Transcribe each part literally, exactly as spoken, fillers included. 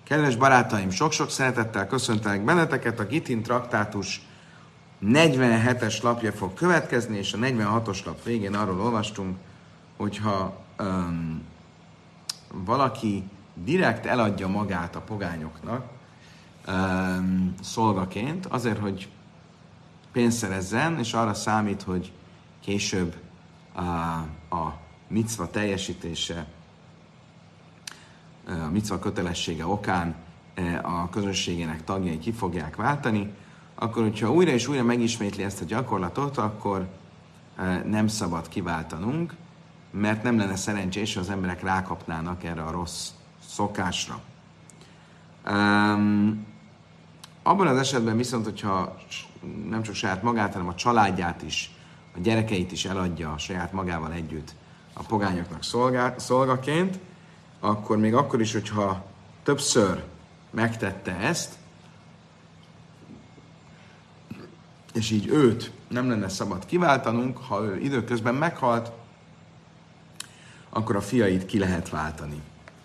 Kedves barátaim, sok-sok szeretettel köszöntelek benneteket. A Gittin traktátus negyvenhetes lapja fog következni, és a negyvenhatos lap végén arról olvastunk, hogyha um, valaki direkt eladja magát a pogányoknak um, szolgaként, azért, hogy pénzt szerezzen, és arra számít, hogy később uh, a micva teljesítése, a micva kötelessége okán a közösségének tagjai ki fogják váltani, akkor, hogyha újra és újra megismétli ezt a gyakorlatot, akkor nem szabad kiváltanunk, mert nem lenne szerencsés, ha az emberek rákapnának erre a rossz szokásra. Um, abban az esetben viszont, hogyha nem csak saját magát, hanem a családját is, a gyerekeit is eladja saját magával együtt a pogányoknak szolgá, szolgaként, akkor még akkor is, hogyha többször megtette ezt, és így őt nem lenne szabad kiváltanunk, ha ő időközben meghalt, akkor a fiait ki lehet váltani.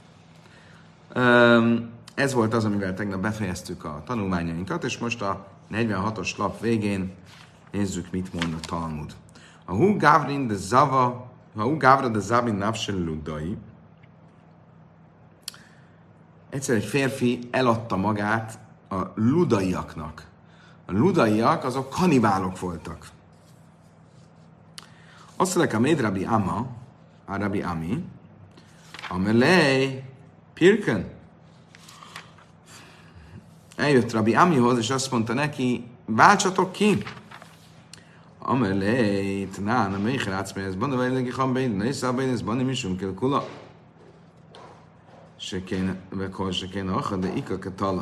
Ez volt az, amivel tegnap befejeztük a tanulmányainkat, és most a negyvenhatos lap végén nézzük, mit mond a Talmud. A hu gavrin de zava, ha hu gavra de zabin nafsel ludai, egyszer egy férfi eladta magát a ludaiaknak. A ludaiak azok kanibálok voltak. Azt mondják, a méd Rabbi Amma, a Rabbi Ami, amelej pirken. Eljött Rabbi Amihoz, és azt mondta neki, váltsatok ki. Amelej, tnán, a méher átszmelyez, banda vejlegi hambein, nézszábein, ez banda misunk el kula. שכן, וכל שכן אוכל דאיקה כתלה.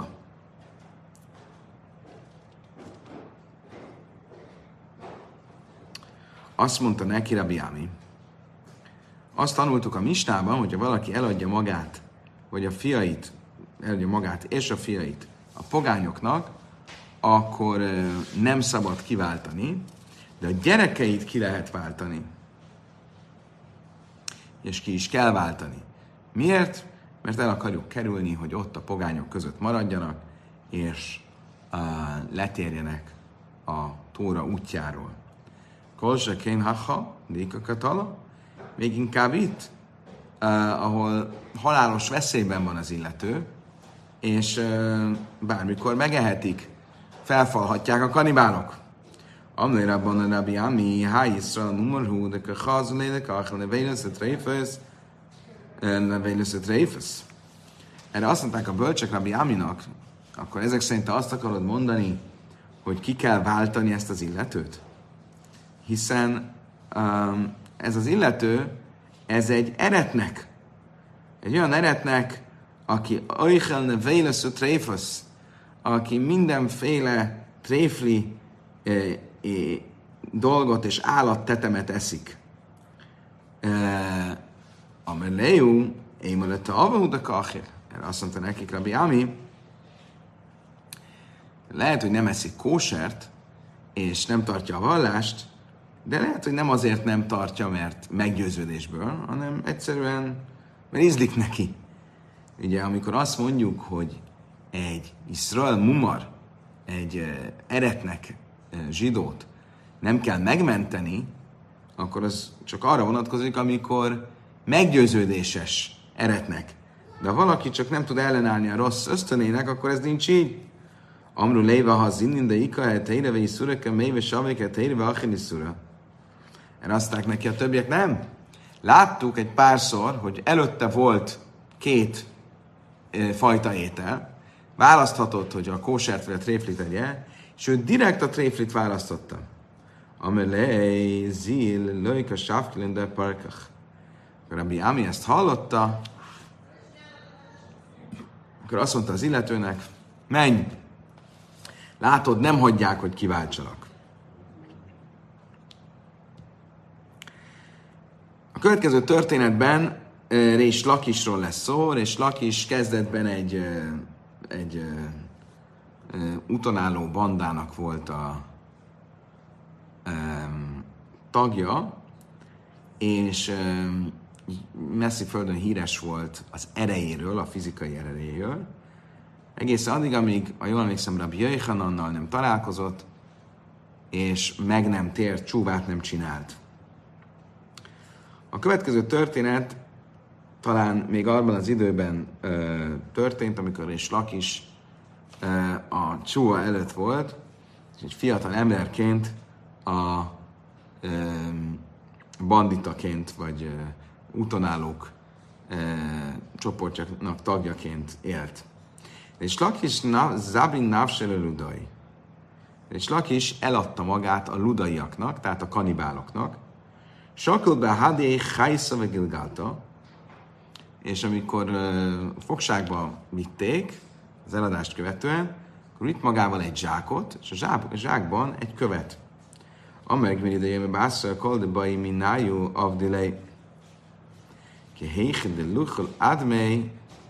Azt mondta neki Rabbi Ami, azt tanultuk a Misnában, hogyha valaki eladja magát, vagy a fiait, eladja magát és a fiait a pogányoknak, akkor nem szabad kiváltani, de a gyerekeit ki lehet váltani. És ki is kell váltani. Miért? Mert el akarjuk kerülni, hogy ott a pogányok között maradjanak, és uh, letérjenek a Tóra útjáról. Kolse kén haha, dékakatala, még inkább itt, uh, ahol halálos veszélyben van az illető, és uh, bármikor megehetik, felfalhatják a kanibálok. Amlérabban a Rabbi Ami, háj Yisrael, mumorhú, de kachazulé, de kachal, ne vélesz, de tréfősz, erre azt mondták a bölcsek Rabbi Aminak, akkor ezek szerint te azt akarod mondani, hogy ki kell váltani ezt az illetőt? Hiszen um, ez az illető, ez egy eretnek. Egy olyan eretnek, aki oichelne vélesző tréfasz, aki mindenféle tréfli eh, eh, dolgot és állattetemet eszik. Eh, Ameleu, émelette avahud a kachir. Erre azt mondta nekik Rabbi Ami, lehet, hogy nem eszik kósert, és nem tartja a vallást, de lehet, hogy nem azért nem tartja, mert meggyőződésből, hanem egyszerűen, mert ízlik neki. Ugye, amikor azt mondjuk, hogy egy Yisrael mumar, egy uh, eretnek uh, zsidót nem kell megmenteni, akkor az csak arra vonatkozik, amikor meggyőződéses eretnek. De ha valaki csak nem tud ellenállni a rossz ösztönének, akkor ez nincs így. Amru léva ha zinnin, de ika el teireve iszureke, méve savéke teireve achin iszura. Erre azt mondták neki a többiek, nem. Láttuk egy párszor, hogy előtte volt két e, fajta étel, választhatott, hogy a kósert vagy a tréflit tegye, és ő direkt a tréflit választotta. Amelej zil lőjka sávkilin de parkach. Rabbi Ami ezt hallotta, akkor azt mondta az illetőnek, menj, látod, nem hagyják, hogy kiváltsanak. A következő történetben Rés Lakisról lesz szó, és Lakis kezdetben egy, egy utonálló bandának volt a tagja, és messzi földön híres volt az erejéről, a fizikai erejéről, Egészen addig, amíg, a jól emlékszem, Rabbi Jöjhanannal nem találkozott, és meg nem tért, csúvát nem csinált. A következő történet talán még abban az időben ö, történt, amikor is Lakis ö, a csúva előtt volt, és egy fiatal emberként a ö, banditaként, vagy ö, útonállók ö, csoportjának tagjaként élt. És Lakis na, Zabin Navsele Ludai. És Lakis eladta magát a ludaiaknak, tehát a kanibáloknak. Sakulbe Hadé Hajsza Vegilgálta, és amikor uh, fogságba vitték, az eladást követően, akkor vitt magával egy zsákot, és a zsák, zsákban egy követ. Amelyik mi idejében bászol, koldebai minájú avdilei, ki héjchen de luchol admei,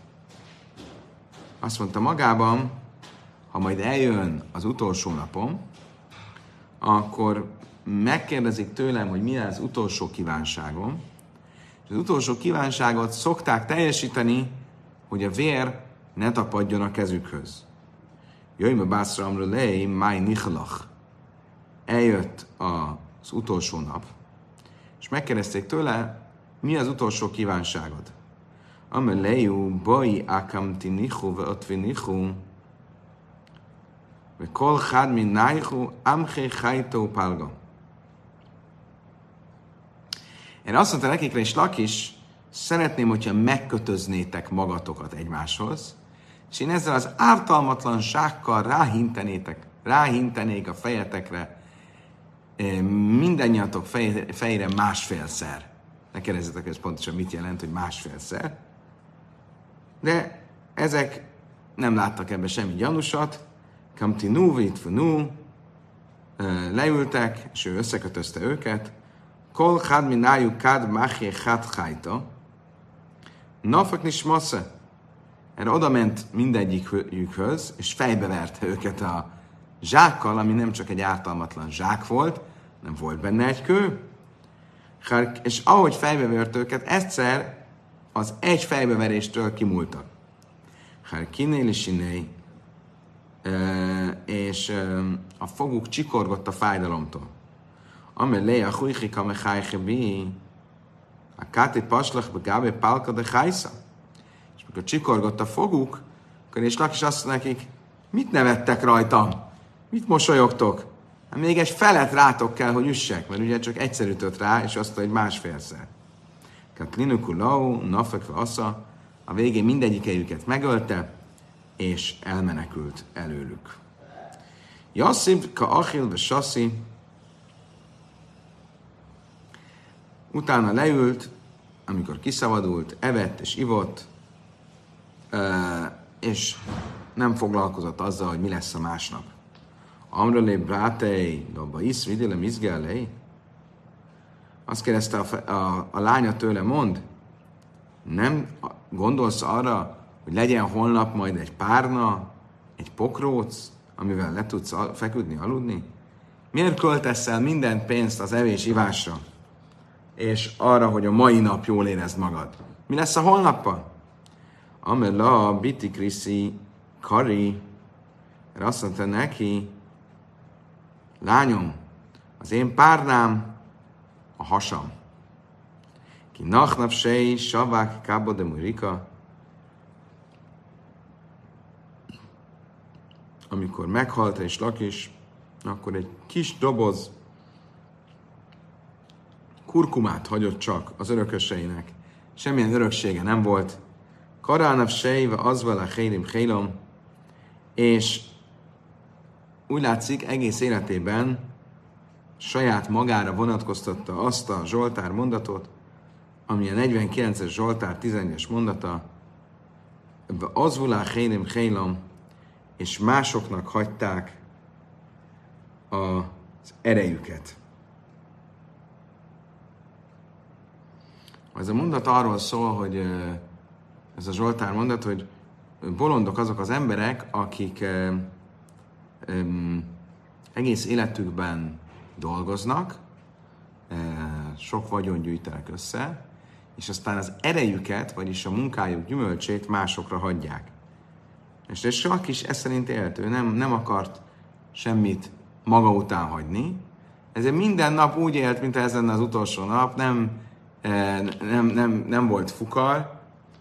azt mondta magában, ha majd eljön az utolsó napom, akkor megkérdezik tőlem, hogy mi az utolsó kívánságom, és az utolsó kívánságot szokták teljesíteni, hogy a vér ne tapadjon a kezükhöz. Jöjjön a bászra amrulei, máj nichalach. Eljött az utolsó nap, és megkérdezték tőle, mi az utolsó kívánságod. Ameleju boi akamti nichu ve otvi nichu ve kol chad min naichu amche chajtó palga. Én azt mondta nekik, és Lakis, szeretném, hogyha megkötöznétek magatokat egymáshoz, és én ezzel az ártalmatlan zsákkal ráhintenétek, ráhintenék a fejetekre, mindannyiatok fejére másfélszer. Ne kérdezzetek, ez pontosan mit jelent, hogy másfélszer. De ezek nem láttak ebbe semmi gyanúsat. Kamtinu, vitfunu, leültek, és ő összekötözte őket. Kol chad minájú kád máché chad chájta. Nafak nismasze. Erre oda ment mindegyikükhöz, és fejbeverte őket a zsákkal, ami nem csak egy ártalmatlan zsák volt, nem volt benne egy kő. És ahogy fejbevert őket, egyszer az egy fejbeveréstől kimúltak. Hár kinéli és a foguk csikorgott a fájdalomtól. Amelé a hujjika me hájhebi, a káti paslach begábe pálka de hájsza. És mikor csikorgott a foguk, akkor és Lakis azt mondta nekik, mit nevettek rajtam? Mit mosolyogtok? Hát még egy felet rátok kell, hogy üssek, mert ugye csak egyszer ütött rá, és azt mondta, hogy másfélszer. Katlinukulau, nafekve assza, a végén mindegyikejüket megölte, és elmenekült előlük. Jasszib, ka achil, ve sassi, utána leült, amikor kiszabadult, evett és ivott, és nem foglalkozott azzal, hogy mi lesz a másnap. Amrolé brátei, dobba isz, vidélem izgálei. Azt kérdezte a, a, a lánya tőle, mond, nem gondolsz arra, hogy legyen holnap majd egy párna, egy pokróc, amivel le tudsz feküdni, aludni? Miért költesz el minden pénzt az evés-ivásra, és arra, hogy a mai nap jól érezd magad? Mi lesz a holnappal? Amela biti kriszi kari, mert azt mondta neki, lányom, az én párnám a hasam. Ki nachnap sej, savák, kába de murika. Amikor meghalt és Lakis, akkor egy kis doboz kurkumát hagyott csak az örököseinek. Semmilyen öröksége nem volt. Karánap sejve az vele hélim hélom, és úgy látszik, egész életében saját magára vonatkoztatta azt a Zsoltár mondatot, ami a negyvenkilences Zsoltár tizenegyes mondata, az vulá hélim hélom, és másoknak hagyták az erejüket. Ez a mondat arról szól, hogy ez a Zsoltár mondat, hogy bolondok azok az emberek, akik egész életükben dolgoznak, sok vagyon gyűjtenek össze, és aztán az erejüket, vagyis a munkájuk gyümölcsét másokra hagyják. És ez csak is ez szerint élt, ő nem, nem akart semmit maga után hagyni, ezért minden nap úgy élt, mint ez lenne az utolsó nap, nem, nem, nem, nem volt fukar,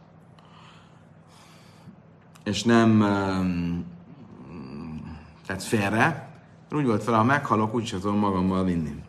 és nem tehát félre, úgy volt fel, ha meghalok, úgyse tudom magammal vinni.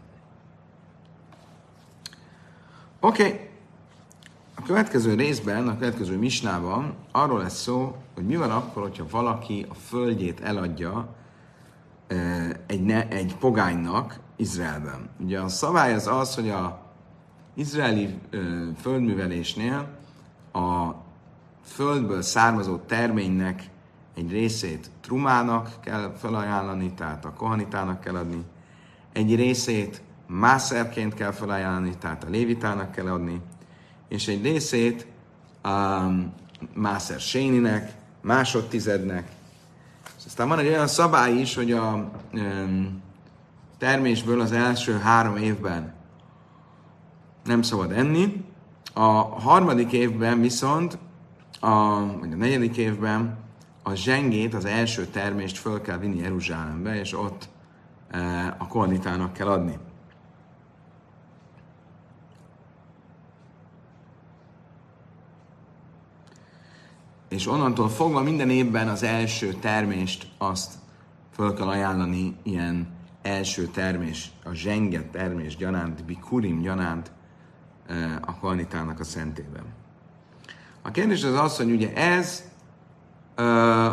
Oké, okay. A következő részben, a következő misnában arról lesz szó, hogy mi van akkor, hogyha valaki a földjét eladja egy, ne, egy pogánynak Izraelben. Ugye a szabály az az, hogy a izraeli földművelésnél a földből származó terménynek egy részét trumának kell felajánlani, tehát a kohanitának kell adni, egy részét mászerként kell felajánlani, tehát a lévitának kell adni, és egy részét um, mászer séninek, másodtizednek. Aztán van egy olyan szabály is, hogy a um, termésből az első három évben nem szabad enni, a harmadik évben viszont, a, vagy a negyedik évben a zsengét, az első termést föl kell vinni Jeruzsálembe, és ott e, a kohanitának kell adni. És onnantól fogva minden évben az első termést azt föl kell ajánlani ilyen első termés, a zsenget termés gyanánt, bikurim gyanánt e, a kohanitának a szentében. A kérdés az az, hogy ugye ez uh,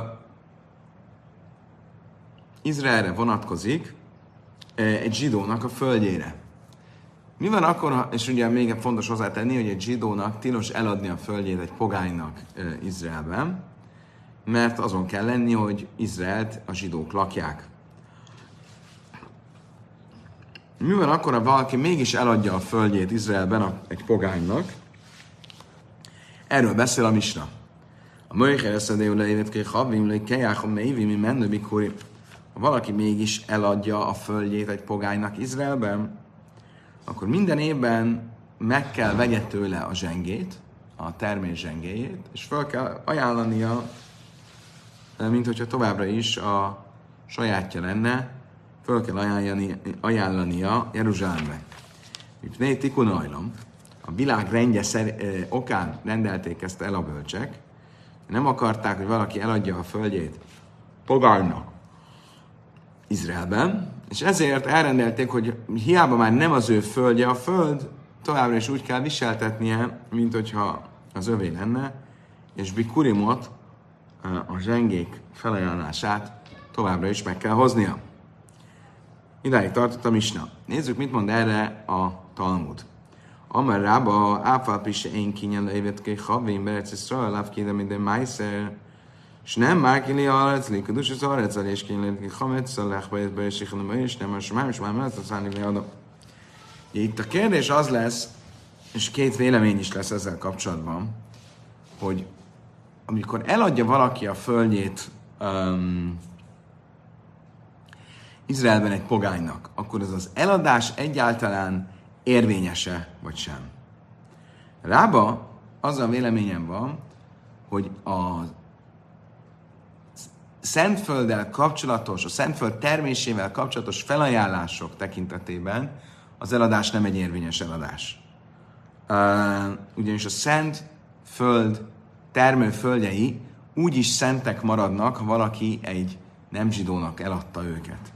Izraelre vonatkozik uh, egy zsidónak a földjére. Mi van akkor, és ugye még fontos hozzátenni, hogy egy zsidónak tilos eladni a földjét egy pogánynak uh, Izraelben, mert azon kell lenni, hogy Izraelt a zsidók lakják. Mi van akkor, ha valaki mégis eladja a földjét Izraelben a, egy pogánynak? Erről beszél a misna. A Mojcher eszedéül leévetké havim, le kejáhom meivim, mi mennőbik húri. Ha valaki mégis eladja a földjét egy pogánynak Izraelben, akkor minden évben meg kell vegye tőle a zsengét, a termés zsengéjét, és fel kell ajánlania, mint hogyha továbbra is a sajátja lenne, fel kell ajánlani, ajánlania Jeruzsálembe. Mipnei tikun hajlam. A világ rendje szer- ö, okán rendelték ezt el a bölcsek. Nem akarták, hogy valaki eladja a földjét pogánynak Izraelben, és ezért elrendelték, hogy hiába már nem az ő földje, a föld továbbra is úgy kell viseltetnie, mint hogyha az övé lenne, és bikurimot, a zsengék felajánlását továbbra is meg kell hoznia. Idáig tartott a misna. Nézzük, mit mond erre a Talmud. Amar rába áfálpise én kínyen leévetké havén berec Iszrael ávkéde minden májszer, és nem márkili arcli, kedus az arccal és kínyen hametszal lechbejtbe és ikhanom és nem a somáim, és már mellett a szállni leadom. Itt a kérdés az lesz, és két vélemény is lesz ezzel kapcsolatban, hogy amikor eladja valaki a földjét um, Izraelben egy pogánynak, akkor ez az eladás egyáltalán érvényese vagy sem. Rába az a véleményem van, hogy a Szentfölddel kapcsolatos, a Szentföld termésével kapcsolatos felajánlások tekintetében az eladás nem egy érvényes eladás. Uh, ugyanis a Szentföld termőföldjei úgyis szentek maradnak, ha valaki egy nem zsidónak eladta őket.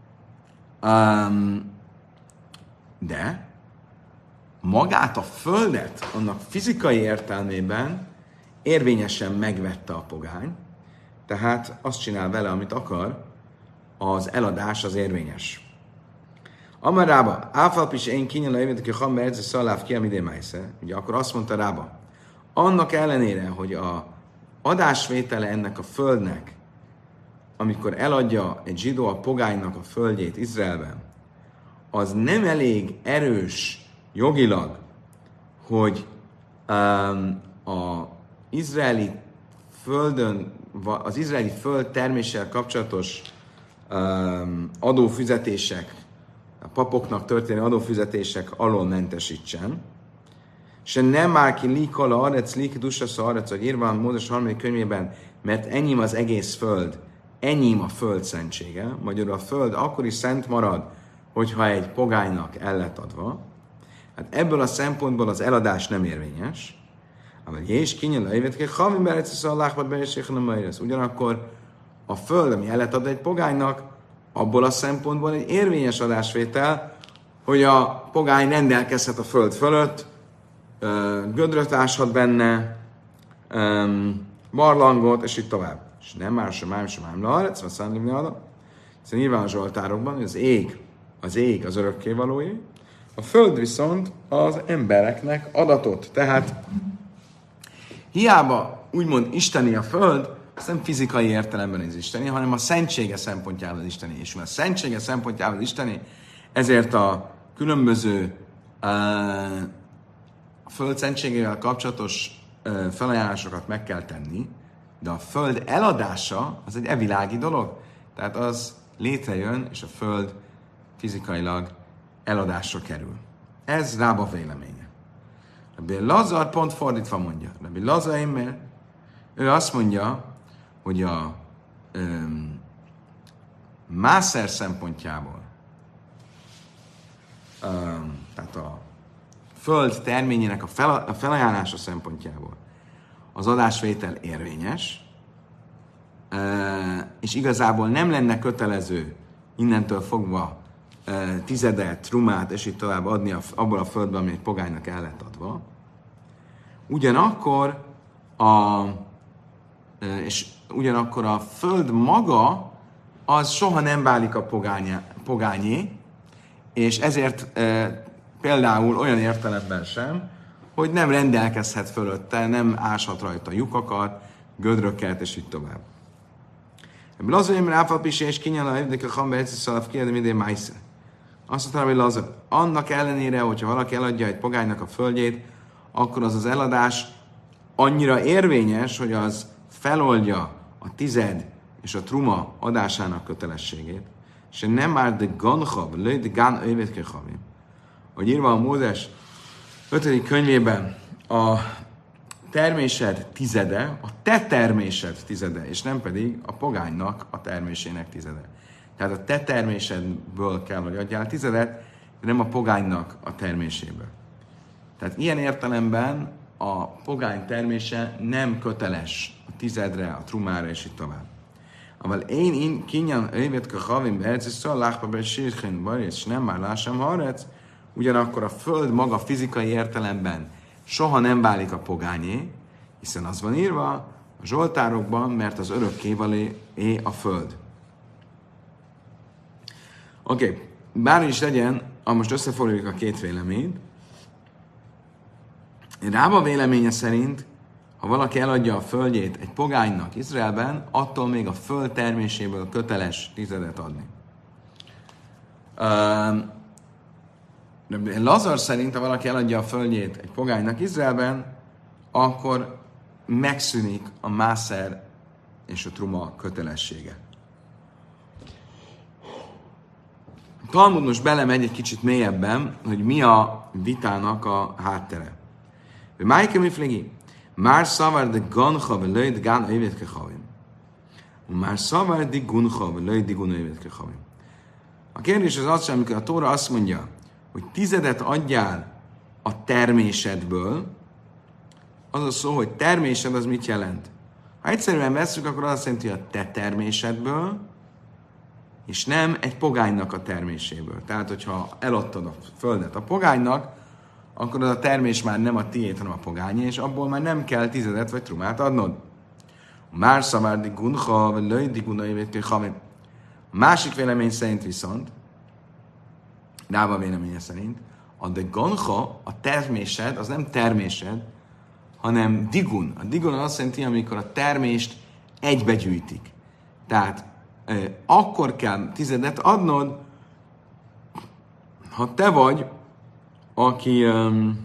Um, de magát a földet, annak fizikai értelmében érvényesen megvette a pogány, tehát azt csinál vele, amit akar, az eladás az érvényes. Amar Rába, áfalpis én kínyan a jövetek, ha merce szaláv ki, amidé májsze. Ugye akkor azt mondta Rába, annak ellenére, hogy a adásvétele ennek a földnek, amikor eladja egy zsidó a pogánynak a földjét Izraelben, az nem elég erős jogilag, hogy um, a izraeli földön, az izraeli föld terméssel kapcsolatos um, adófizetések, a papoknak történő adófizetések alól mentesítsen, se nem már ki likala arec, lik dusasa arec, hogy írva a Mózes harmadik könyvében, mert enyém az egész föld, enyém a föld szentsége, magyarul a föld akkor is szent marad, hogyha egy pogánynak el lett adva. Hát ebből a szempontból az eladás nem érvényes. És kinyel a évet, ha mi ugyanakkor a föld, ami el lett adva egy pogánynak, abból a szempontból egy érvényes adásvétel, hogy a pogány rendelkezhet a föld fölött, gödröt áshat benne, barlangot, és így tovább. És nem már sem, már sem, már sem, ez van szállni adom. Hiszen nyilván a Zsoltárokban, hogy az ég, az ég az örökkévalóé, a föld viszont az embereknek adatot. Tehát hiába úgymond isteni a föld, az nem fizikai értelemben az isteni, hanem a szentsége szempontjából az isteni. És a szentsége szempontjából az isteni, ezért a különböző uh, a föld szentségével kapcsolatos uh, felajánlásokat meg kell tenni, de a föld eladása az egy evilági dolog. Tehát az létrejön, és a föld fizikailag eladásra kerül. Ez Rába véleménye. Rabbi Lazar pont fordítva mondja. Rabbi Lazar Eimer, ő azt mondja, hogy a um, mászer szempontjából, um, tehát a föld terményének a, fel, a felajánlása szempontjából az adásvétel érvényes, uh, és igazából nem lenne kötelező innentől fogva uh, tizedet, trumát, és így tovább adni a, abból a földben, ami egy pogánynak el lett adva. Ugyanakkor a és ugyanakkor a föld maga az soha nem válik a pogányé, pogányé és ezért e, például olyan értelemben sem, hogy nem rendelkezhet fölötte, nem áshat rajta lyukakat, gödröket, és így tovább. Ebből az, hogy Ráfal Pisi és Kinyala Evdeke Hamba Eceszalav kérdem idén Májsze. Azt mondta, hogy Lazar, annak ellenére, hogyha valaki eladja egy pogánynak a földjét, akkor az az eladás annyira érvényes, hogy az feloldja a tized és a truma adásának kötelességét, és nem már de ganchav, löj de gán övetkechavi, hogy írva a Mózes ötödik könyvében a termésed tizede, a te termésed tizede, és nem pedig a pogánynak a termésének tizede. Tehát a te termésedből kell, hogy adjál tizedet, de nem a pogánynak a terméséből. Tehát ilyen értelemben a pogány termése nem köteles a tizedre, a trumára, és így tovább. Aval én én kinyan övetke havim beherc, és szóval lákba be sírchen baj, és nem már lássam harec, ugyanakkor a föld maga fizikai értelemben soha nem válik a pogányé, hiszen az van írva a Zsoltárokban, mert az örökkévalé é a föld. Oké, okay. Bármi is legyen, ha most összefoglaljuk a két véleményt, Rába véleménye szerint, ha valaki eladja a földjét egy pogánynak Izraelben, attól még a föld terméséből köteles tizedet adni. Uh, Lazar szerint, ha valaki eladja a földjét egy pogánynak Izraelben, akkor megszűnik a mászer és a truma kötelessége. Talmud most belemegy egy kicsit mélyebben, hogy mi a vitának a háttere. Májke mi flegi? Már szavar de gancha, vagy löjt gán övetke havim. Már szavar de guncha, vagy löjt de gun övetke havim. A kérdés az az, hogy amikor a Tóra azt mondja, hogy tizedet adjál a termésedből, az a szó, hogy termésed az mit jelent? Ha egyszerűen veszünk, akkor azt jelenti, hogy a te termésedből, és nem egy pogánynak a terméséből. Tehát, hogyha eladtad a földet a pogánynak, akkor az a termés már nem a tiéd, hanem a pogányé, és abból már nem kell tizedet vagy trumát adnod. Már szamárdi gunha, vagy löjdi gunaivétkő havim. A másik vélemény szerint viszont, Rába véleménye szerint, a de gonha, a termésed, az nem termésed, hanem digun. A digun azt jelenti, amikor a termést egybegyűjtik. Tehát eh, akkor kell tizedet adnod, ha te vagy, aki... Um,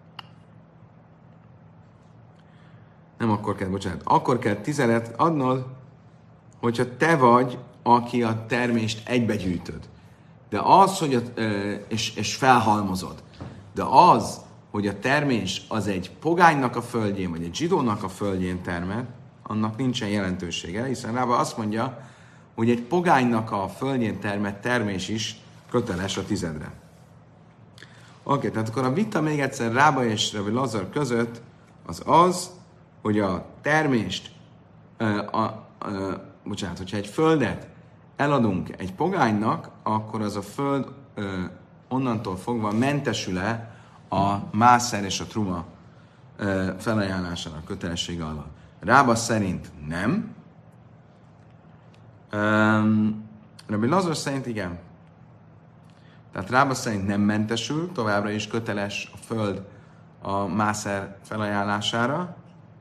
nem akkor kell, bocsánat, akkor kell tizedet adnod, hogyha te vagy, aki a termést egybegyűjtöd. De az, hogy a, és, és felhalmozod. De az, hogy a termés az egy pogánynak a földjén, vagy egy zsidónak a földjén termel, annak nincsen jelentősége, hiszen Rába azt mondja, hogy egy pogánynak a földjén termett termés is köteles a tizedre. Oké, okay, tehát akkor a vita még egyszer Rába és Rabbi Lazar között az az, hogy a termést, a, a, a, bocsánat, hogyha egy földet eladunk egy pogánynak, akkor az a föld ö, onnantól fogva mentesül-e a mászer és a truma ö, felajánlásának kötelessége alatt. Rába szerint nem. Um, Rabbi Lazar szerint igen. Tehát Rába szerint nem mentesül, továbbra is köteles a föld a mászer felajánlására.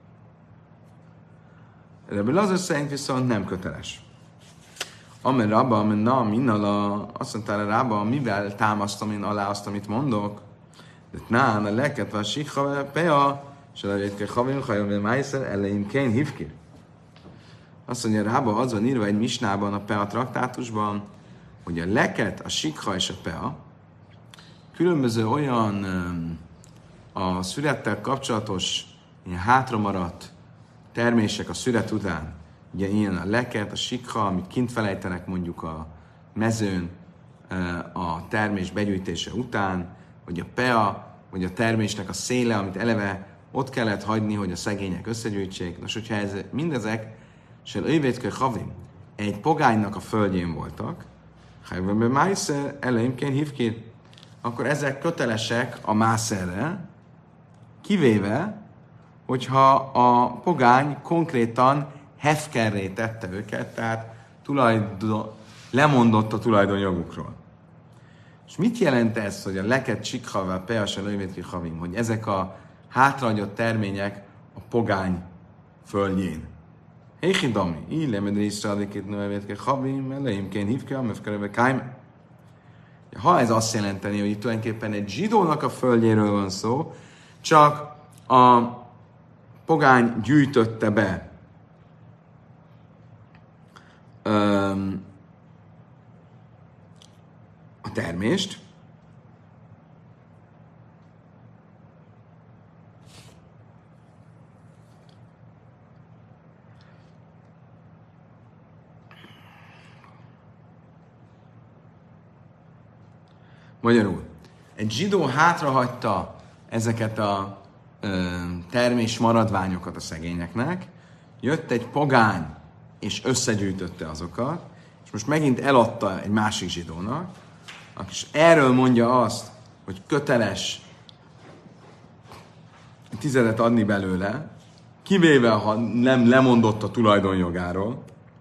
Rabbi Lazar szerint viszont nem köteles. Amen Rabba, amen na, minnala, azt mondta a Rába, mivel támasztom én alá azt, amit mondok, de nán, a leket van sikha, pea, és a levétke havim, hajom, ve májszer, elején kén hívkir. Azt mondja, Rába, az van írva egy misnában, a pea traktátusban, hogy a leket, a sikha és a pea különböző olyan a születtel kapcsolatos ilyen hátramaradt termések a szület után, ugye ilyen a leket, a sikha, amit kint felejtenek mondjuk a mezőn a termés begyűjtése után, vagy a pea, vagy a termésnek a széle, amit eleve ott kellett hagyni, hogy a szegények összegyűjtsék. Nos, hogyha ez, mindezek, se ővétkő havim, egy pogánynak a földjén voltak, hajvembe májszer, eleimként hívkir, akkor ezek kötelesek a mászerre, kivéve, hogyha a pogány konkrétan hefkerré tette őket, tehát tulajdon, lemondott a tulajdonjogukról. És mit jelent ez, hogy a leket sikhavel, peas elővétki havim, hogy ezek a hátrahagyott termények a pogány földjén? Héchidami, így lemedre Iszraelikét növétki havim, eleimként hívke, amefkerebe kájme. Ha ez azt jelenteni, hogy itt tulajdonképpen egy zsidónak a földjéről van szó, csak a pogány gyűjtötte be öm, a termést, magyarul, egy zsidó hátrahagyta ezeket a ö, termés maradványokat a szegényeknek, jött egy pogány, és összegyűjtötte azokat, és most megint eladta egy másik zsidónak, és erről mondja azt, hogy köteles tizedet adni belőle, kivéve, ha nem lemondott a tulajdonjogáról.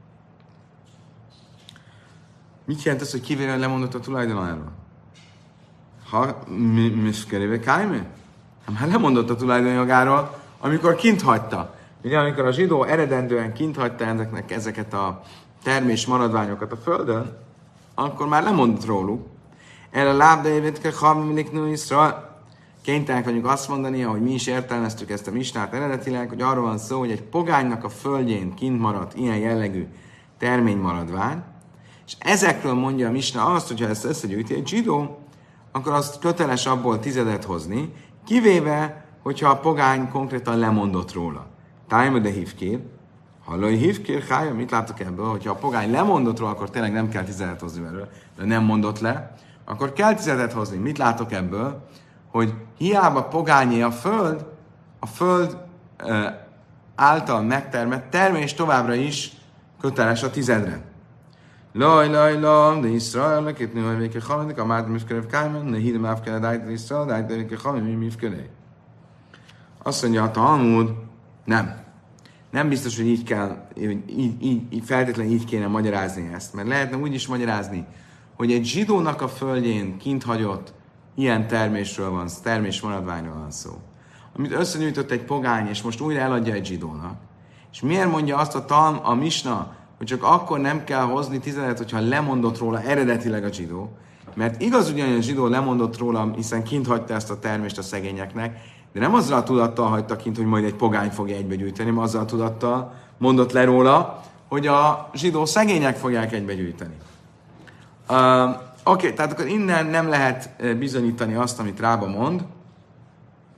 Mit jelent ez, hogy kivéve lemondott a tulajdonjogáról? Ha miszkeréve kájme? Hát lemondott a tulajdonjogáról, amikor kint hagyta. Ugye, amikor a zsidó eredendően kint hagyta ezeknek, ezeket a termés maradványokat a földön, akkor már lemondott róluk. Erre lábdaévet kell havimiliknő Iszrael. Kénytelenek vagyunk azt mondani, ahogy mi is értelmeztük ezt a misnát eredetileg, hogy arról van szó, hogy egy pogánynak a földjén kint maradt ilyen jellegű terménymaradvány, és ezekről mondja a misna azt, hogyha ezt összegyűjti egy zsidó, akkor azt köteles abból tizedet hozni, kivéve, hogyha a pogány konkrétan lemondott róla. Tájma de hívkér, hallói hívkér, hája, mit látok ebből? Hogyha a pogány lemondott róla, akkor tényleg nem kell tizedet hozni belőle, de nem mondott le, akkor kell tizedet hozni. Mit látok ebből? Hogy hiába pogányé a föld, a föld e, által megtermett termés továbbra is köteles a tizedre. Laj, laj, laj, de Iszrael, lekét nővel véke haladik, a mád műfkerev kájmen, ne hídem áfkele dájt Iszrael, dájt de véke halad, mi műfkelé. Azt mondja a Talmud, nem. Nem biztos, hogy így kell, így, így, így, feltétlenül így kéne magyarázni ezt, mert lehetne úgy is magyarázni, hogy egy zsidónak a földjén kint hagyott ilyen termésről van, termés maradványról van szó, amit összegyűjtött egy pogány, és most újra eladja egy zsidónak. És miért mondja azt a Talm, a misna, hogy csak akkor nem kell hozni tizedet, hogyha lemondott róla eredetileg a zsidó, mert igaz ugyan, hogy a zsidó lemondott róla, hiszen kint hagyta ezt a termést a szegényeknek, de nem azzal a tudattal hagyta kint, hogy majd egy pogány fogja egybegyűjteni, hanem azzal a tudattal mondott le róla, hogy a zsidó szegények fogják egybegyűjteni. Uh, Oké, okay, tehát akkor innen nem lehet bizonyítani azt, amit Rába mond,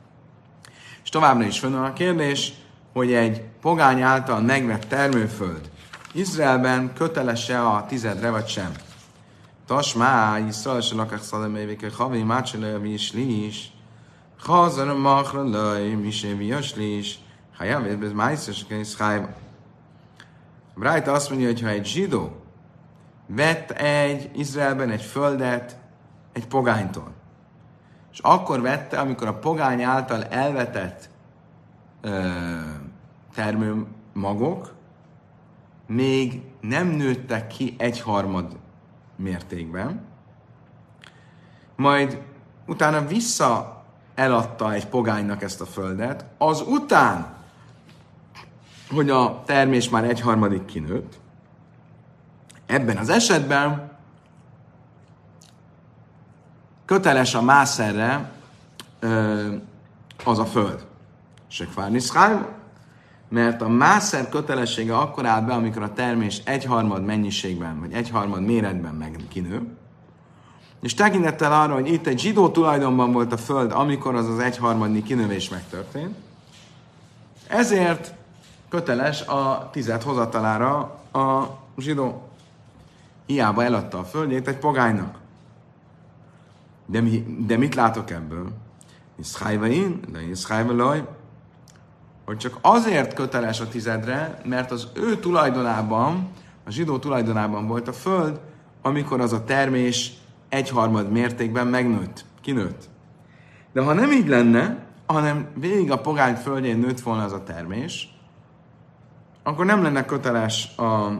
És továbbra is fönn a kérdés, hogy egy pogány által megvett termőföld Izraelben köteles-e a tizedre, vagy sem. Tasmá, Iszrael se lakak szalamévéke, havi mácsolaj, visli is, hazar machralaj, misé viasli is, hajavéd, ez májszesken is hájba. Brájta azt mondja, hogy ha egy zsidó vett egy Izraelben egy földet egy pogánytól, és akkor vette, amikor a pogány által elvetett ö, termőmagok még nem nőttek ki egyharmad mértékben, majd utána vissza eladta egy pogánynak ezt a földet, az után, hogy a termés már egyharmadig kinőtt, ebben az esetben köteles a mászerre ö, az a föld. Sekvárni szkájva, mert a mászer kötelessége akkor áll be, amikor a termés egyharmad mennyiségben, vagy egyharmad méretben megkinő, és tekintettel arra, hogy itt egy zsidó tulajdonban volt a föld, amikor az az egyharmadnyi kinövés megtörtént, ezért köteles a tized hozatalára a zsidó. Hiába eladta a földjét egy pogánynak. De, mi, de mit látok ebből? Iszhájva én, de iszhájva laj, hogy csak azért köteles a tizedre, mert az ő tulajdonában, a zsidó tulajdonában volt a föld, amikor az a termés egyharmad mértékben megnőtt, kinőtt. De ha nem így lenne, hanem végig a pogány földjén nőtt volna az a termés, akkor nem lenne köteles a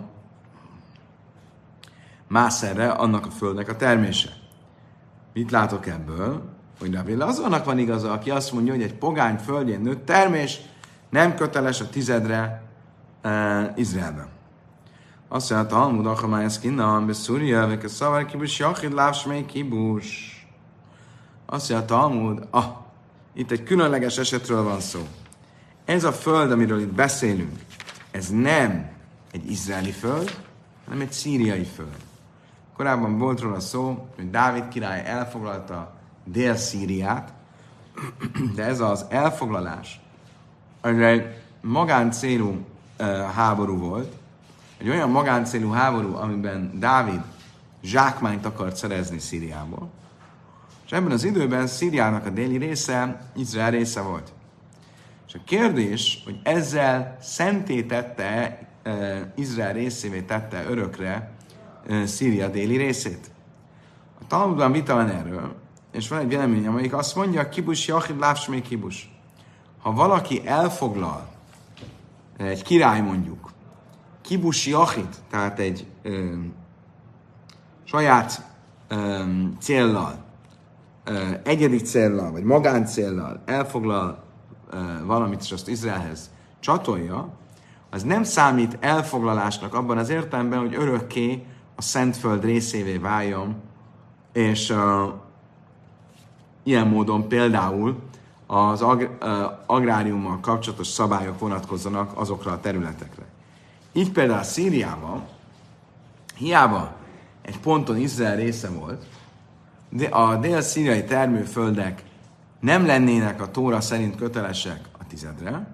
mászerre annak a földnek a termése. Mit látok ebből? Hogy Ravilla azonnak van igaza, aki azt mondja, hogy egy pogány földjén nőtt termés nem köteles a tizedre uh, Izraelben. Azt mondja, Talmud, Achamályesz Kinnam, Beszúria, Veke Szavar Kibus, Jachid, Lávsmé Kibus. Azt mondja, Talmud, ah, itt egy különleges esetről van szó. Ez a föld, amiről itt beszélünk, ez nem egy izraeli föld, hanem egy szíriai föld. Korábban volt róla szó, hogy Dávid király elfoglalta Dél-Szíriát, de ez az elfoglalás, ez egy magáncélú uh, háború volt, egy olyan magáncélú háború, amiben Dávid zsákmányt akart szerezni Szíriából, és ebben az időben Szíriának a déli része Izrael része volt. És a kérdés, hogy ezzel szenté tette, uh, Izrael részévé tette örökre uh, Szíria déli részét. A Talmudban vita van erről, és van egy vélemény, amelyik azt mondja, kibus jachid lávsmé kibus. Ha valaki elfoglal, egy király mondjuk, kibus jachid, tehát egy ö, saját ö, céllal, ö, egyedi céllal, vagy magáncéllal elfoglal ö, valamit, és azt Izraelhez csatolja, az nem számít elfoglalásnak abban az értelemben, hogy örökké a Szentföld részévé váljon, és uh, ilyen módon például az ag- uh, agráriummal kapcsolatos szabályok vonatkozzanak azokra a területekre. Így például Szíriában, hiába egy ponton Izrael része volt, de a dél-szíriai termőföldek nem lennének a Tóra szerint kötelesek a tizedre,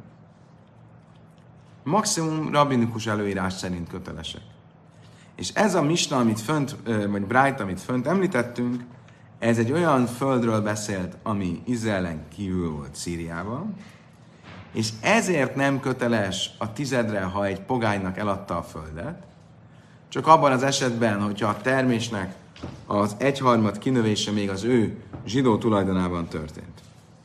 maximum rabbinikus előírás szerint kötelesek. És ez a misna, amit fönt, vagy brájt, amit fönt említettünk, ez egy olyan földről beszélt, ami Izraelen kívül volt Szíriában, és ezért nem köteles a tizedre, ha egy pogánynak eladta a földet, csak abban az esetben, hogyha a termésnek az egyharmad kinövése még az ő zsidó tulajdonában történt.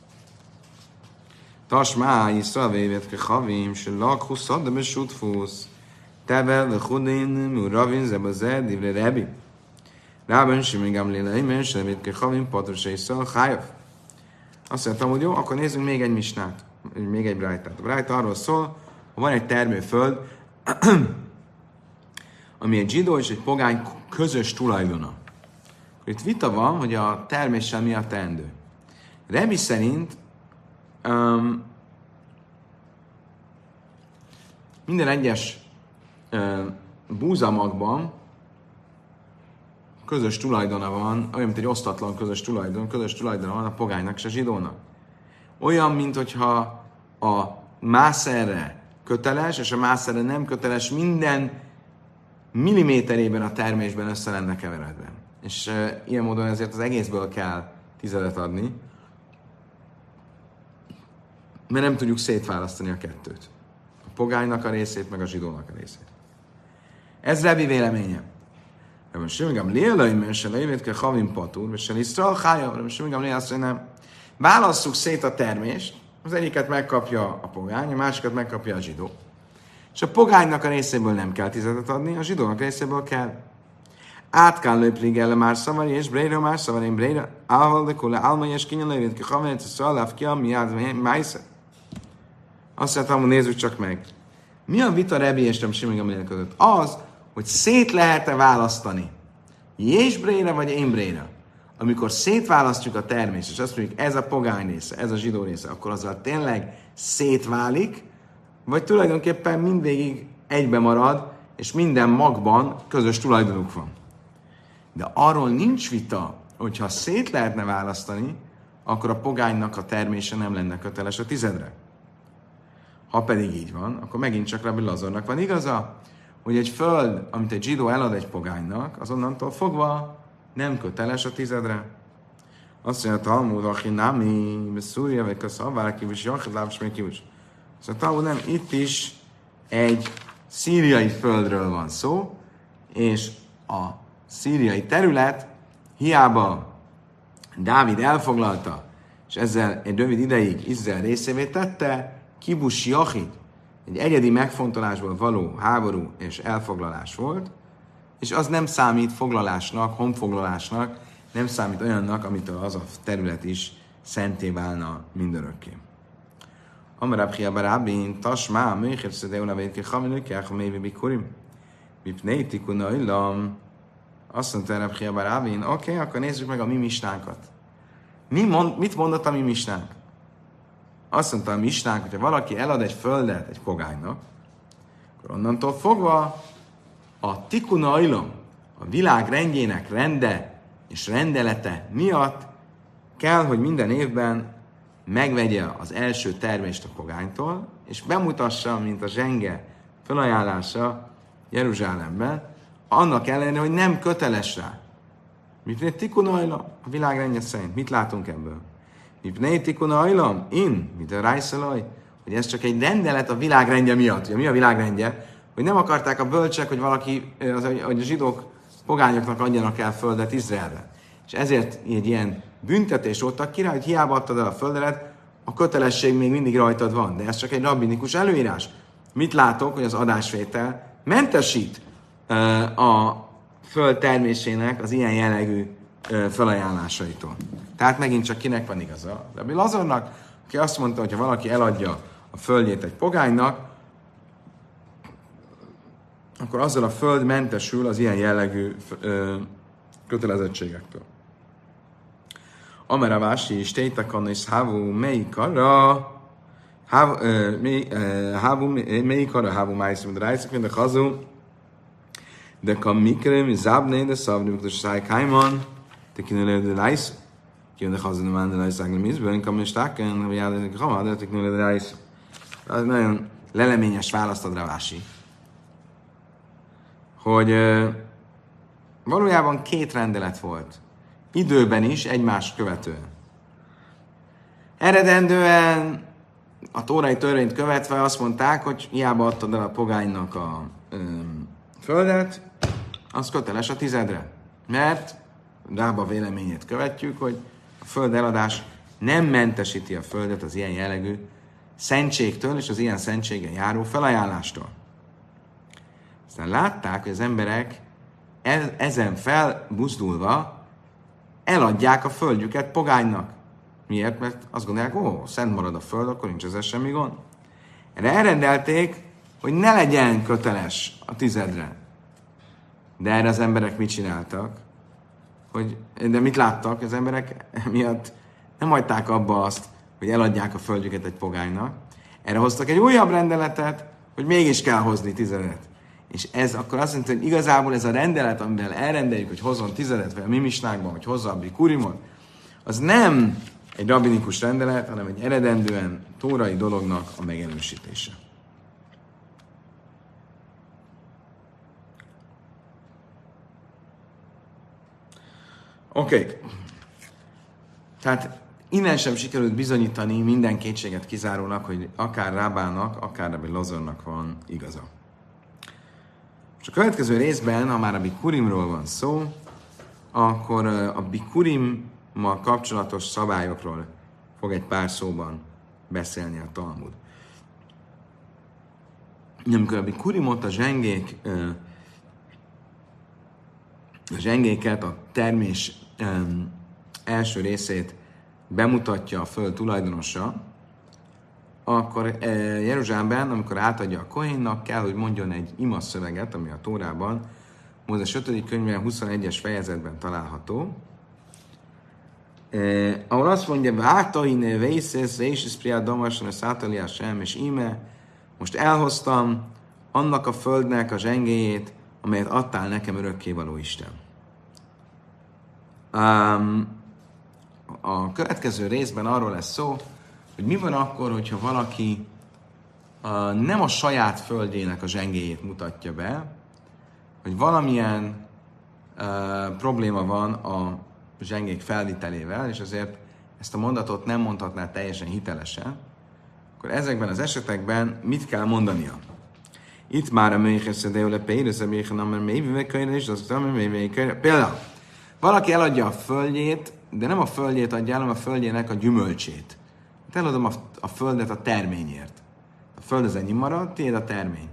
Tasmá, Yisrael vévet kechavim, se lakhu szadda besutfusz, tevel vechudin, mu ravin zebazed, divre rebi. Rában Simon Gamliel, se vévet kechavim, patrosai szal, chájav. Azt mondtam, hogy jó, akkor nézzünk még egy misnát, még egy brájtát. A brájt arról szól, hogy van egy termőföld, ami egy zsidó és egy pogány közös tulajdona. Itt vita van, hogy a terméssel mi a teendő. Rebi szerint um, minden egyes uh, búzamagban közös tulajdona van, olyan, mint egy osztatlan közös tulajdon, közös tulajdona van a pogánynak és a zsidónak. olyan, mint hogyha a mászerre köteles, és a mászerre nem köteles minden milliméterében a termésben össze lenne keveredve. És e, ilyen módon ezért az egészből kell tizedet adni, mert nem tudjuk szétválasztani a kettőt. A pogánynak a részét, meg a zsidónak a részét. Ez Rebbi véleménye. Rabbi Shimon Gamliel Leimer se leivét kell havim patur, és se lisztral chája. Rabbi Shimon Gamliel azt mondja, nem. Válasszuk szét a termést, az egyiket megkapja a pogány, a másikat megkapja a zsidó. És a pogánynak a részéből nem kell tizedet adni, a zsidónak részéből kell. Át kell lőplig ele már szavari, és brejra már szavari, én brejra, álval de kule, álmai és kinyen leivét kell havim, és szaláv ki, ami áll, májsze. Azt mondtam, hogy nézzük csak meg. Mi a vita Rebbi és Rabbi Shimon Gamliel között? Az, hogy szét lehet-e választani jésbréra vagy énbréra. Amikor szétválasztjuk a termést, és azt mondjuk, ez a pogány része, ez a zsidó része, akkor azzal tényleg szétválik, vagy tulajdonképpen mindvégig egybe marad, és minden magban közös tulajdonuk van. De arról nincs vita, hogyha szét lehetne választani, akkor a pogánynak a termése nem lenne köteles a tizedre. Ha pedig így van, akkor megint csak Rabbi Lazarnak van igaza, hogy egy föld, amit egy zsidó elad egy pogánynak, az onnantól fogva nem köteles a tizedre. Azt mondja, Talmud, aki nami, beszúrja, vagy köszavár, kívüs, jachad, lábs, még kívüs. Szóval Talmud nem, itt is egy szíriai földről van szó, és a szíriai terület hiába Dávid elfoglalta, és ezzel egy rövid ideig Izrael részévé tette, kibus jachid, egy egyedi megfontolásból való háború és elfoglalás volt, és az nem számít foglalásnak, honfoglalásnak, nem számít olyannak, amitől az a terület is szenté válna mindörökké. Amarab hiába rábin, tasmá, műhér szedéul a védké, haminőkják, a mévi bikurim, mipnei tikuna illam. Azt mondta Amarab hiába rábin, oké, okay, akkor nézzük meg a mi misnánkat. Mi mond, mit mondott a mi misnánk? Azt mondta a misnánk, hogyha valaki elad egy földet egy pogánynak, akkor onnantól fogva a tikuna illam, a világ rendjének rende és rendelete miatt kell, hogy minden évben megvegye az első termést a pogánytól, és bemutassa, mint a zsenge felajánlása Jeruzsálemben, annak ellenére, hogy nem köteles rá. Mipnei tikuna ajlam, a világ rendje szerint. Mit látunk ebből? Mipnei tikuna ajlam, in, mit a rájszalaj, hogy ez csak egy rendelet a világ rendje miatt. Ugye mi a világ rendje? Hogy nem akarták a bölcsek, hogy valaki, hogy a zsidók pogányoknak adjanak el földet Izraelre. És ezért egy ilyen büntetés voltak ki rá, hogy hiába adtad el a földet, a kötelesség még mindig rajtad van. De ez csak egy rabbinikus előírás. Mit látok, hogy az adásvétel mentesít uh, a föld termésének az ilyen jellegű uh, felajánlásaitól. Tehát megint csak kinek van igaza? Rabbi Lazarnak, aki azt mondta, hogy ha valaki eladja a földjét egy pogánynak, akkor azzal a föld mentesül az ilyen jellegű uh, kötelezettségektől. Amara vási is tétakan és hávu melyikara, hávu melyikara, hávu májszom, de rájszok, mint a hazú, de kam mikrem, zábné, de szabni, mikor száj kájman, te kinőle, de rájsz, kijön de hazú, nem de rájsz, ágnem ízből, kam és táken, hogy járdeznek a hamad, de te kinőle, de rájsz. Ez nagyon leleményes választ ad Ravási, hogy valójában két rendelet volt. Időben is, egymást követően. Eredendően a tórai törvényt követve azt mondták, hogy hiába adtad el a pogánynak a ö, földet, az köteles a tizedre. Mert Rába véleményét követjük, hogy a föld eladás nem mentesíti a földet az ilyen jellegű szentségtől és az ilyen szentségen járó felajánlástól. Aztán látták, hogy az emberek ezen felbuzdulva eladják a földjüket pogánynak. Miért? Mert azt gondolják, ó, szent marad a föld, akkor nincs ezzel semmi gond. Erre elrendelték, hogy ne legyen köteles a tizedre. De erre az emberek mit csináltak? Hogy, de mit láttak? Az emberek miatt nem hagyták abba azt, hogy eladják a földjüket egy pogánynak. Erre hoztak egy újabb rendeletet, hogy mégis kell hozni tizedet. És ez akkor azt jelenti, hogy igazából ez a rendelet, amivel elrendeljük, hogy hozzon tizedet, vagy a mi misnákban, hogy hozza a bikurimot, az nem egy rabbinikus rendelet, hanem egy eredendően tórai dolognak a megerősítése. Oké. Okay. Tehát innen sem sikerült bizonyítani minden kétséget kizárólag, hogy akár Rábának, akár Rabbi Lazarnak van igaza. És a következő részben, ha már a Bikurimról van szó, akkor a Bikurimmal kapcsolatos szabályokról fog egy pár szóban beszélni a Talmud. Amikor a Bikurimot, a zsengék, a zsengéket, a termés első részét bemutatja a föld tulajdonosa, akkor Jeruzsálemben, amikor átadja a Kohénnak, kell, hogy mondjon egy ima szöveget, ami a Tórában, Mózes ötödik könyvben, huszonegyes fejezetben található, eh, ahol azt mondja, Vátaine, Vészesz, Vészesz, Priá, Damasra, Szátaliá, Sem, és íme, most elhoztam annak a földnek a zsengéjét, amelyet adtál nekem örökkévaló Isten. Um, a következő részben arról lesz szó, hogy mi van akkor, hogyha valaki uh, nem a saját földjének a zsengéjét mutatja be, hogy valamilyen uh, probléma van a zsengék felvitelével, és azért ezt a mondatot nem mondhatná teljesen hitelesen, akkor ezekben az esetekben mit kell mondania? Itt már a működszedőle pénz, a működszedőle és az a működszedőle. Például, valaki eladja a földjét, de nem a földjét adja el, hanem a földjének a gyümölcsét. Hát eladom a, a földet a terményért. A föld az ennyi marad, tiéd a termény.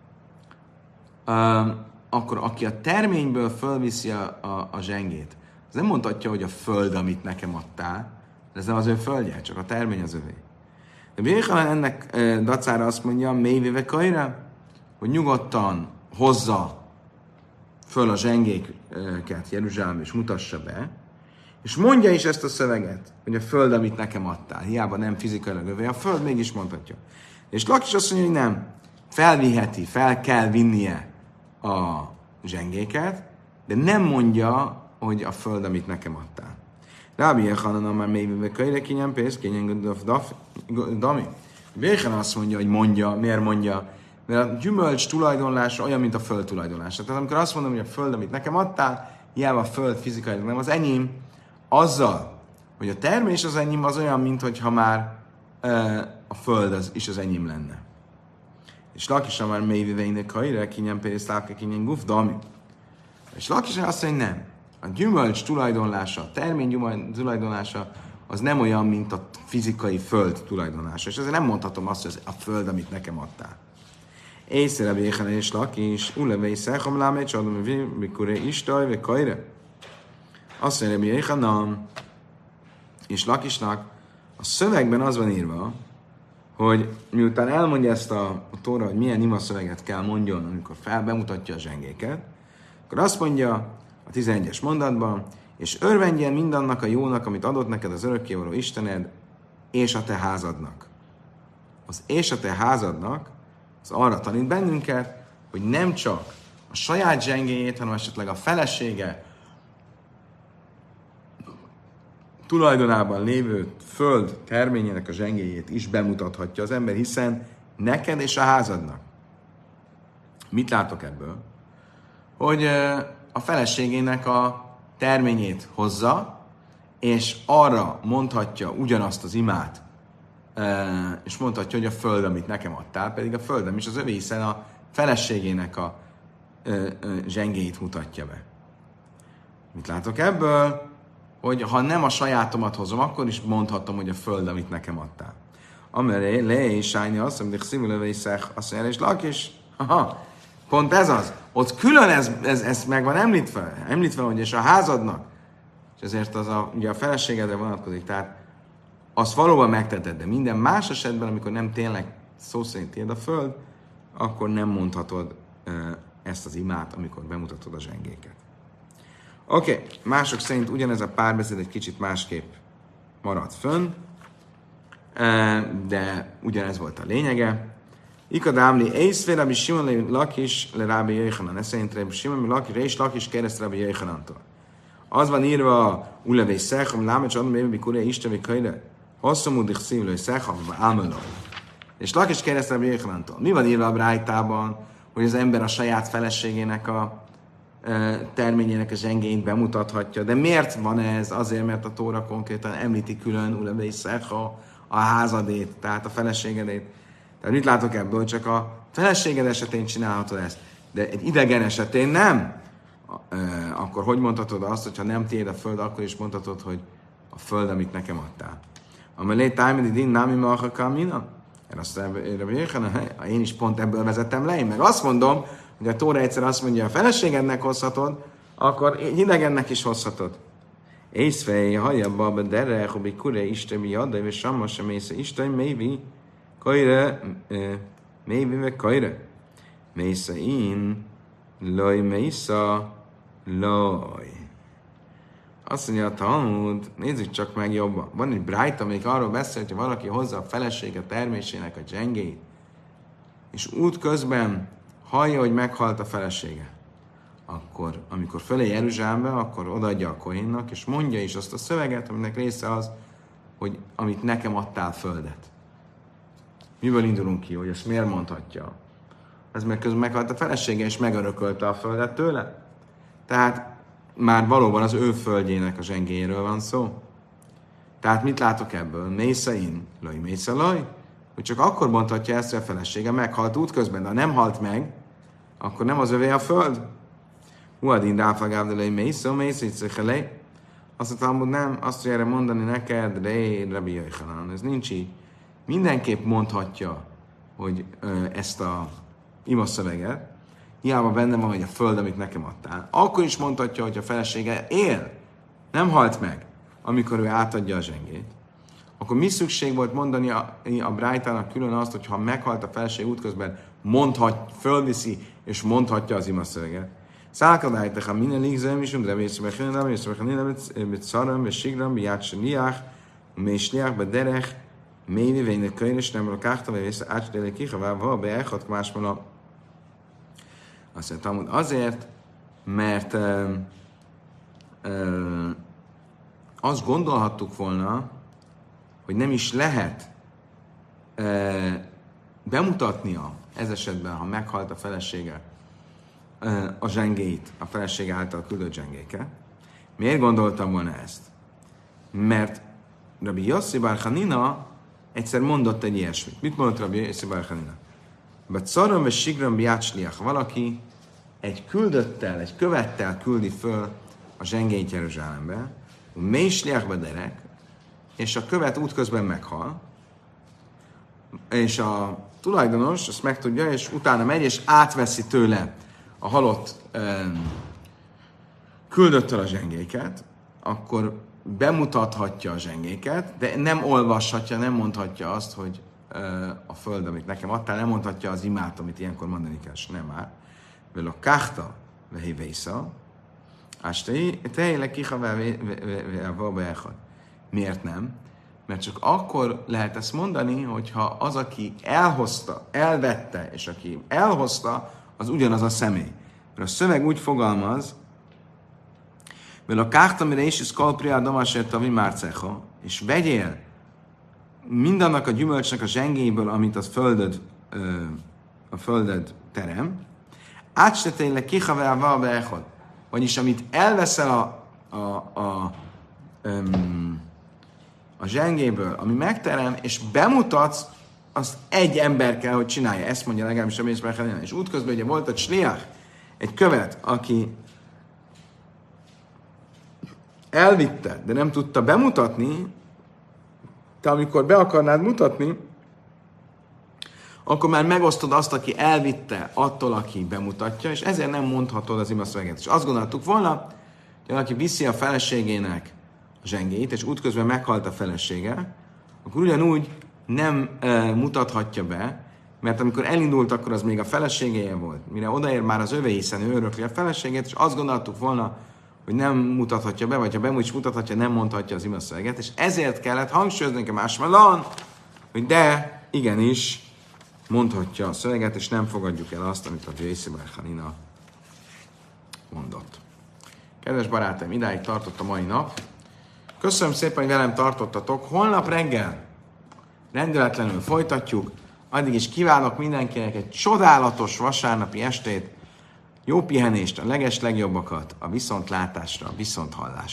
Uh, akkor aki a terményből fölviszi a, a, a zsengét, az nem mondhatja, hogy a föld, amit nekem adtál, ez nem az ő földje, csak a termény az övé. De Béhán ennek e, dacára azt mondja, mélyvéve kajra, hogy nyugodtan hozza föl a zsengéket Jeruzsálem és mutassa be, és mondja is ezt a szöveget, hogy a föld, amit nekem adtál, hiába nem fizikailag övé, a föld mégis mondhatja. És Lakis azt mondja, hogy nem, felviheti, fel kell vinnie a zsengéket, de nem mondja, hogy a föld, amit nekem adtál. Rábi Jechanan már mélyvéve kajra kényen pénz, kényen dami. Béhen azt mondja, hogy mondja, miért mondja? Mert a gyümölcs tulajdonlása olyan, mint a föld tulajdonlása. Tehát amikor azt mondom, hogy a föld, amit nekem adtál, hiába a föld fizikailag nem az enyém, azzal, hogy a termés az enyém, az olyan, mintha már e, a föld az, is az enyém lenne. És Lakisa már mélyvéveinek kajra, kényen pénz, lápka, kényen guf, dami. És Lakisa azt mondja, hogy nem. A gyümölcs tulajdonlása, a termény tulajdonlása az nem olyan, mint a fizikai föld tulajdonlása. És ezért nem mondhatom azt, hogy ez a föld, amit nekem adtál. Észre béhen és Lakis, ulevei szecham lámé, csadom, mikor istaj, vagy kajre. Azt mondja, béhenam, és Lakisnak a szövegben az van írva, hogy miután elmondja ezt a, a Tóra, hogy milyen ima szöveget kell mondjon, amikor fel bemutatja a zsengéket, akkor azt mondja a tizenegyes mondatban, és örvendjen mindannak a jónak, amit adott neked az örökkévaló Istened, és a te házadnak. Az és a te házadnak az arra tanít bennünket, hogy nem csak a saját zsengéjét, hanem esetleg a felesége tulajdonában lévő föld terményének a zsengéjét is bemutathatja az ember, hiszen neked és a házadnak. Mit látok ebből? Hogy a feleségének a terményét hozza, és arra mondhatja ugyanazt az imát, és mondhatja, hogy a föld, amit nekem adtál, pedig a földem is az övé, hiszen a feleségének a zsengéjét mutatja be. Mit látok ebből? Hogy ha nem a sajátomat hozom, akkor is mondhatom, hogy a föld, amit nekem adtál. Ameré, le és sájni azt mondja, hogy szívülöve is azt mondja, és Lakis, aha, pont ez az. Ott külön ez, ez, ez meg van említve, említve, hogy és a házadnak, és ezért az a, ugye a feleségedre vonatkozik, tehát azt valóban megtetted, de minden más esetben, amikor nem tényleg szó szerint tiéd a föld, akkor nem mondhatod uh, ezt az imát, amikor bemutatod a zsengéket. Oké, okay. Mások szerint ugyanez a párbeszéd egy kicsit másképp maradt fönn, uh, de ugyanez volt a lényege. Ikadámli, észvé Rabbi Simon Lakis le Rabbi Yochanan. Ez szerint Rabbi Simon Lakis, és Lakis kereszt Rabbi Yochanantól. Az van írva, ulevé szecham, lámecs adom, évi kuré, istevi könyre, hosszomúdik szívlő, szecham, ámölő. És Lakis kérdezte Rabbi Yochanántól, mi van írva a brájtában, hogy az ember a saját feleségének a e, terményének a zsengényt bemutathatja. De miért van ez? Azért, mert a Tóra konkrétan említi külön ulevé szecha, a házadét, tehát a feleségedét. Tehát mit látok ebből? Csak a feleséged esetén csinálhatod ezt, de egy idegen esetén nem. E, akkor hogy mondhatod azt, hogyha nem tiéd a föld, akkor is mondhatod, hogy a föld, amit nekem adtál. Amelé tájmedi din námi maha kamina? Erre azt mondja, én is pont ebből vezettem le, én meg azt mondom, hogy a Tóra egyszer azt mondja, a feleségednek hozhatod, akkor hidegennek is hozhatod. Észfej, hajabba, be derre, hobi kure, istemi adai, és samma sem észe, istemi, mévi, kajre, mévi, meg kajre. Mésze in, loj, mésza, loj. Azt mondja a Talmud, nézzük csak meg jobban. Van egy brájta, amelyik arról beszél, hogy valaki hozza a felesége termésének a dzsengét, és út közben hallja, hogy meghalt a felesége. Akkor, amikor fölé Jeruzsálembe, akkor odaadja a kohénnak, és mondja is azt a szöveget, aminek része az, hogy amit nekem adtál földet. Miből indulunk ki, hogy ezt miért mondhatja? Ez mert közben meghalt a felesége, és megörökölte a földet tőle. Tehát már valóban az ő földjének a zsengéjéről van szó. Tehát mit látok ebből? Mészein, loj, mésze, loj? Hogy csak akkor mondhatja ezt, hogy a felesége meghalt útközben, de ha nem halt meg, akkor nem az övé a föld. Huadin ráfagáv, de loj, mésze, mésze, itt azt mondtam, hogy nem, azt, hogy erre mondani neked, ré, Rabbi Yochanan, ez nincs így. Mindenképp mondhatja, hogy ö, ezt a imaszöveget, hiába benne van, hogy a föld, amit nekem adtál. Akkor is mondhatja, hogy a felesége él, nem halt meg, amikor ő átadja a zsengét. Akkor mi szükség volt mondani a, a Brájtának külön azt, hogy ha meghalt a feleség útközben, mondhat, fölviszi és mondhatja az imaszöveget. Szálkadájtek, ha minden ligzőm is, de vészbe hőnöm, vészbe hőnöm, mit szaram, és sigram, biátsa liach, més liach, bederech, mély vének könyves, nem rakáltam, vagy vészbe átsadéle kichavával, beelhat másmala. Azt mondtam, hogy azért, mert ö, ö, azt gondolhattuk volna, hogy nem is lehet ö, bemutatnia ez esetben, ha meghalt a felesége, ö, a zsengét, a felesége által küldött zsengéket. Miért gondoltam volna ezt? Mert Rabbi Yossi bar Hanina egyszer mondott egy ilyesmit. Mit mondott Rabbi Yossi bar Hanina? But szaram és sigram biácsliach, valaki egy küldöttel, egy követtel küldi föl a zsengényt Jeruzsálembe, mésliach bederek, és a követ útközben meghal, és a tulajdonos azt megtudja, és utána megy, és átveszi tőle a halott um, küldöttel a zsengéket, akkor bemutathatja a zsengéket, de nem olvashatja, nem mondhatja azt, hogy uh, a föld, amit nekem adtál, nem mondhatja az imát, amit ilyenkor mondani kell, nem már. Velo káhta vehívésza, és tényleg kihavába. Miért nem? Mert csak akkor lehet ezt mondani, hogyha az, aki elhozta, elvette, és aki elhozta, az ugyanaz a személy. Mert a szöveg úgy fogalmaz, Velo káhta mire is is kalpriá domásért a vimárcecha, és vegyél mindannak a gyümölcsnek a zsengéből, amit a földöd, a földöd terem, átsteténle kihavával beechod. Vagyis amit elveszel a, a, a, um, a zsengéből, ami megterem, és bemutatsz, azt egy ember kell, hogy csinálja. Ezt mondja legalábbis a Mészberhelyen. És útközben ugye volt a sliach, egy követ, aki elvitte, de nem tudta bemutatni, te amikor be akarnád mutatni, akkor már megosztod azt, aki elvitte attól, aki bemutatja, és ezért nem mondhatod az imaszöveget. És azt gondoltuk volna, hogy aki viszi a feleségének a zsengét, és útközben meghalt a felesége, akkor ugyanúgy nem e, mutathatja be, mert amikor elindult, akkor az még a feleségéje volt. Mire odaér már az övé, hiszen ő örökli a feleségét, és azt gondoltuk volna, hogy nem mutathatja be, vagy ha be is mutathatja, nem mondhatja az imaszöveget, és ezért kellett hangsúlyozni nekem másmalan, hogy de, igenis, mondhatja a szöveget, és nem fogadjuk el azt, amit a Yossi bar Hanina mondott. Kedves barátaim, idáig tartott a mai nap. Köszönöm szépen, hogy velem tartottatok. Holnap reggel rendületlenül folytatjuk. Addig is kívánok mindenkinek egy csodálatos vasárnapi estét, jó pihenést, a leges legjobbakat, a viszontlátásra, a viszonthallásra.